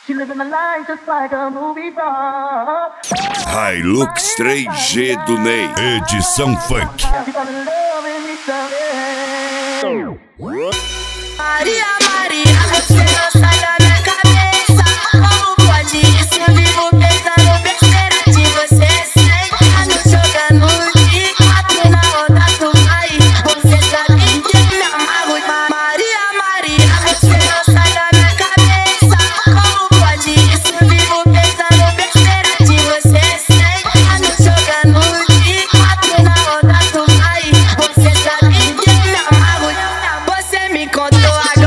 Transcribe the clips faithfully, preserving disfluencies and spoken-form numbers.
Hilux três G do Ney, edição funk. Maria, Maria, você não sai da minha cabeça. Como pode isso? Eu vivo pensando besteira de você. Sempre jogando de quatro na onda do vai. Você sabe que eu me amarro. Maria, Maria, você não sai da minha cabeça. Como pode isso? Eu vivo pensando besteira de você. Sempre jogando de quatro na onda do vai. Você sabe que eu me amarro. Você me contou.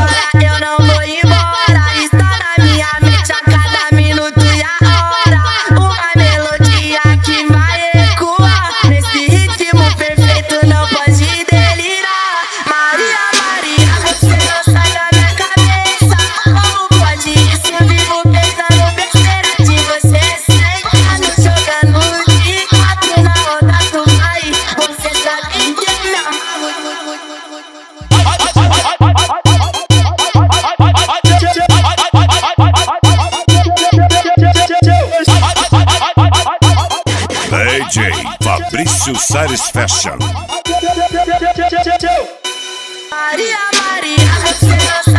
D J Fabrício Sares Fashion. Maria, Maria, você não sabe.